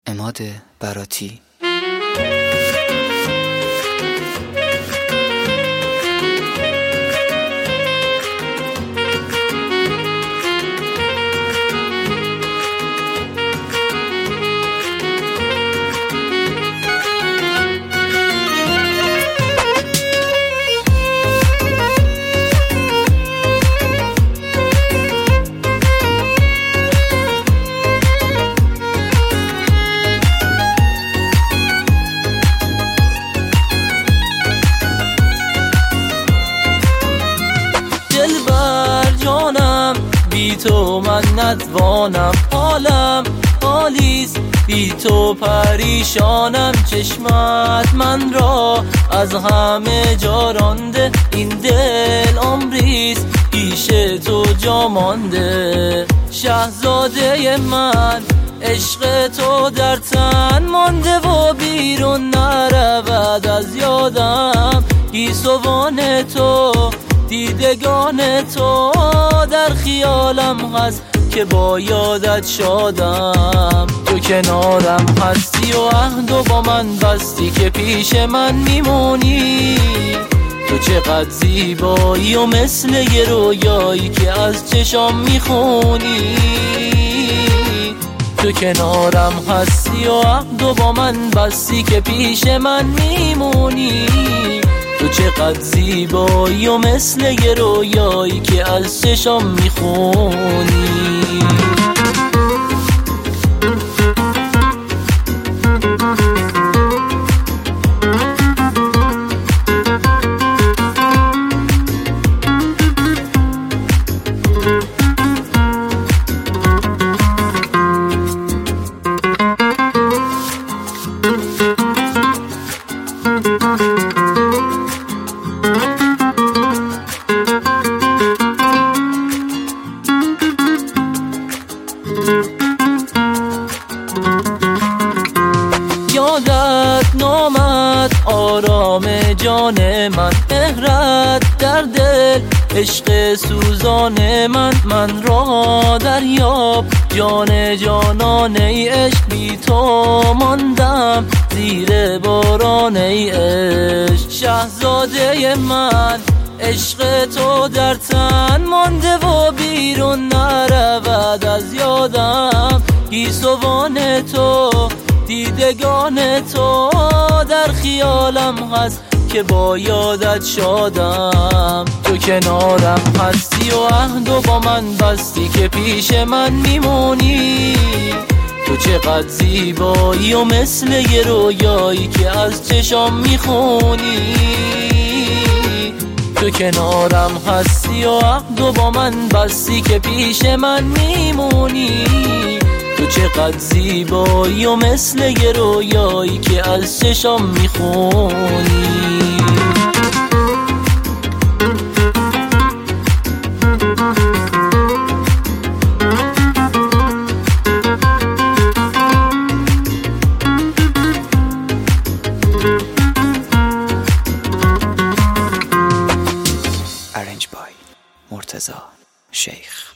عماد براتی. بی تو من نتوانم، حالم حالیست بی تو پریشانم. چشمت من را از همه جا رانده، این دل عمریست پیش تو جا مانده. شهزاده من عشق تو در تن مانده و بیرون نرود از یادم. گیسوان تو دیدگان تو در خیالم هست که با یادت شادم. تو کنارم هستی و عهد و با من بستی که پیش من میمونی. تو چقدر زیبایی و مثل یه رویایی که از چشام میخونی. تو کنارم هستی و عهد و با من بستی که پیش من میمونی. تو چقدر زیبایی و مثل یه رویایی که از چشام میخونی. یادت نامد آرام جان من، مهرت در دل عشق سوزان من. من را دریاب جان جانان ای عشق، بی تو ماندم زیر باران ای عشق. شهزاده من عشق تو در تن مانده و بیرون نرود از یادم. گیسوان تو دیدگان تو در خیالم هست که با یادت شادم. تو کنارم هستی و عهد و با من بستی که پیش من میمونی. تو چقدر زیبایی و مثل یه رویایی که از چشام میخونی. تو کنارم هستی و عهد و با من بستی که پیش من میمونی. تو چقدر زیبایی و مثل یه رویایی که از چشام میخونی. ارنج بای مرتضی شیخ.